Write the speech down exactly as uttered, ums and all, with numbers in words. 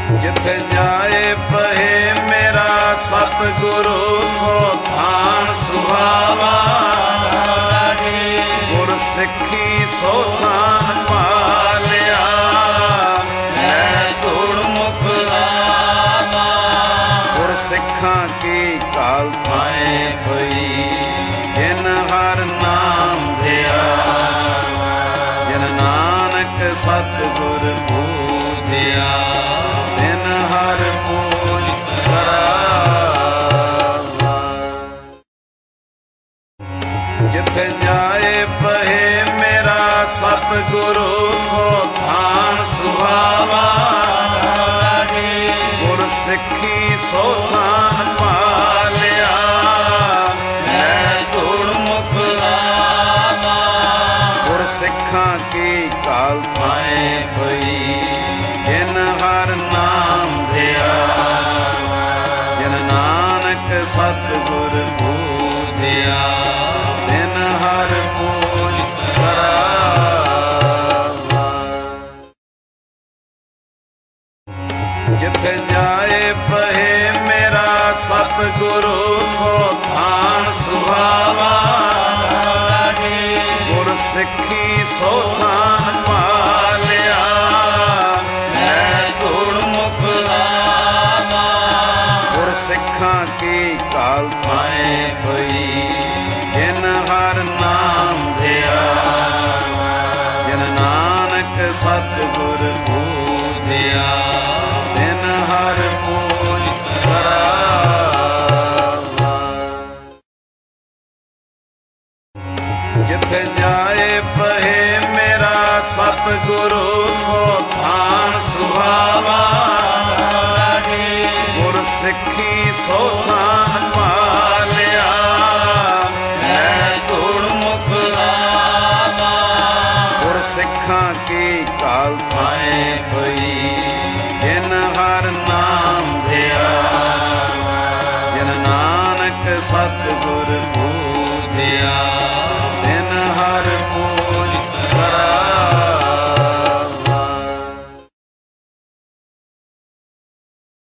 ਜਿੱਥੇ ਜਾਏ ਪਏ ਮੇਰਾ ਸਤਿਗੁਰੂ ਸੋ ਥਾਨ ਸੁਹਾਵਾ ਗੁਰ ਸਿੱਖੀ ਸੋ ਥਾਨ ਪਾਲਿਆ ਹੈ ਗੁਰਮੁਖ ਆਵਾ ਗੁਰ ਸਿੱਖਾਂ ਕੀ ਕਾਲ ਥਾਏ ਪਈ ਜਿਨ ਹਰ ਨਾਮ ਧਿਆ ਜਿਨ ਨਾਨਕ ਸਤਿਗੁਰ ਬੂਝਿਆ ਤਿਨ ਹਰ ਪੂਜ ਕਰਾਵਾ ਜਿੱਥੇ ਜਾਏ ਪਏ ਮੇਰਾ ਸਤਿਗੁਰੂ ਸੋ ਥਾਨ ਸੁਹਾਵਾ ਗੁਰ ਸਿੱਖੀ ਸੋ ਥਾਨ ਪਾਲਿਆ ਹੈ ਗੁਰਮੁਖ ਆਵਾ ਗੁਰ ਸਿੱਖਾਂ ਕੀ ਕਾਲ ਥਾਏ ਪਈ ਜਿਨ ਹਰ ਨਾਮ ਧਿਆ ਜਿਨ ਨਾਨਕ ਸਤਿਗੁਰ ਬੂਝਿਆ ਤਿਨ ਹਰ ਪੂਜ ਕਰਾਵਾ ਜਿੱਥੇ ਜਾਏ ਪਏ ਮੇਰਾ ਸਤਿਗੁਰੂ ਸੋ ਥਾਨ ਸੁਹਾਵਾ ਗੁਰ ਸਿੱਖੀ ਸੋ ਥਾਨ ਪਾਲਿਆ ਹੈ ਗੁਰਮੁਖ ਆਵਾ ਗੁਰ ਸਿੱਖਾਂ ਕੀ ਕਾਲ ਥਾਏ ਪਈ ਜਿਨ ਹਰ ਨਾਮ ਧਿਆ ਜਿਨ ਨਾਨਕ ਸਤਿਗੁਰ ਬੂਝਿਆ ਤਿਨ ਹਰ ਪੂਜ ਕਰਾਵਾ ਜਿੱਥੇ ਜਾਏ ਪਏ ਮੇਰਾ ਸਤਿਗੁਰੂ ਸੋ ਥਾਨ ਸੁਹਾਵਾ ਗੁਰ ਸਿੱਖੀ ਸੋ ਥਾਨ ਪਾਲਿਆ ਹੈ ਗੁਰਮੁਖ ਆਵਾ ਗੁਰ ਸਿੱਖਾਂ ਕੀ ਕਾਲ ਥਾਏ ਪਈ ਜਿਨ ਹਰ ਨਾਮ ਧਿਆ ਜਿਨ ਨਾਨਕ ਸਤਿਗੁਰ ਬੂਝਿਆ ਤਿਨ ਹਰ ਪੂਜ ਕਰਾਵਾ ਤਿਨ ਹਰ ਪੂਜ ਕਰਾਵਾ ਜਿੱਥੇ ਜਾਏ ਪਏ ਮੇਰਾ ਸਤਿਗੁਰੂ ਸੋ ਥਾਨ ਸੁਹਾਵਾ ਗੁਰ ਸਿੱਖੀ ਸੋ ਥਾਨ ਪਾਲਿਆ ਹੈ ਗੁਰਮੁਖ ਆਵਾ ਗੁਰ ਸਿੱਖਾਂ ਕੀ ਕਾਲ ਥਾਏ ਪਈ ਜਿਨ ਹਰ ਨਾਮ ਧਿਆ ਜਿਨ ਨਾਨਕ ਸਤਿਗੁਰ ਬੂਝਿਆ